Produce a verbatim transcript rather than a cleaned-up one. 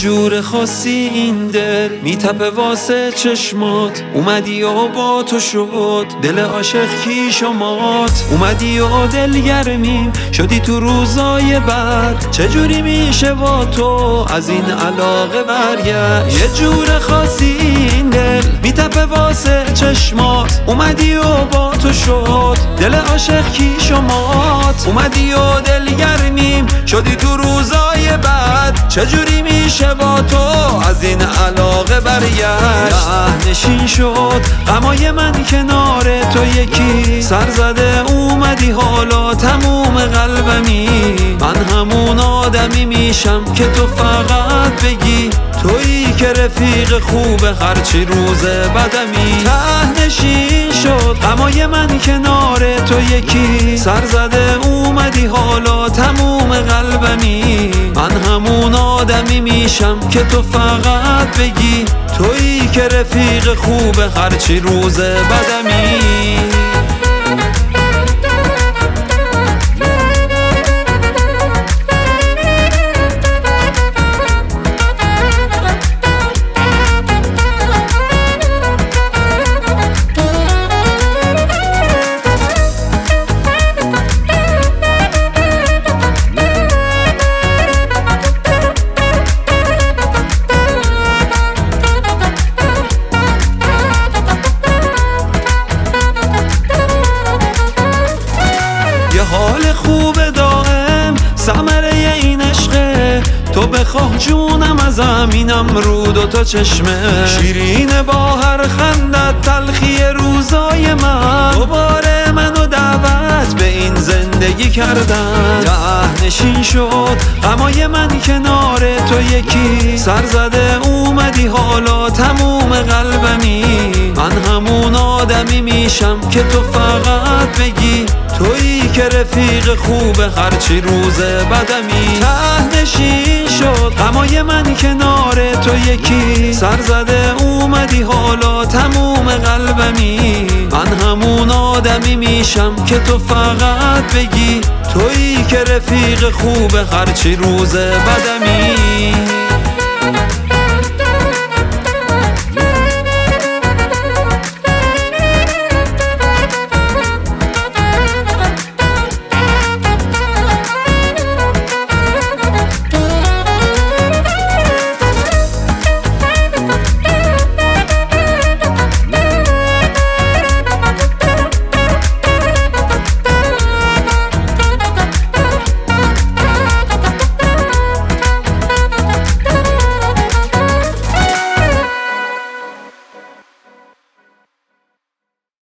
جور خاصی این دل میتپه واسه چشمات، اومدی و با تو شد دل عاشق کی شمات. اومدی و دلگرمیم شدی تو روزای بعد، چجوری میشه با تو از این علاقه برگشت؟ یه جور خاصی این دل میتپه واسه چشمات، اومدی و با تو شد دل عاشق کی شمات. اومدی و دلگرمیم شدی تو روزای بعد، چجوری میشه با تو از این علاقه برگشت؟ ته نشین شد غمای من کنار تو یکی سر زده، اومدی حالا تموم قلبمی. من همون آدمی میشم که تو فقط بگی تویی که رفیق خوبه هرچی روز بدمی. ته نشین شد غمای من کنار تو یکی سر زده، اومدی حالا تموم قلبمی. من همون آدمی میشم که تو فقط بگی تویی که رفیق خوبه هرچی روز بدمی. حال خوب دائم ثمره این عشقه، تو بخواه جونم از زمینم رو دو تا چشمه. شیرین با هر خندت تلخی روزای من، دوباره منو دعوت به این زندگی کردن. ته نشین شد غمای من کنار تو یکی سر زده، اومدی حالا تموم قلبمی. من همون آدمی میشم که تو فقط بگی تویی که رفیق خوبه هرچی روز بدمی. ته نشین شد غمای من کنار تو یکی سر زده، اومدی حالا تموم قلبمی. من همون آدمی میشم که تو فقط بگی تویی که رفیق خوبه هرچی روز بدمی.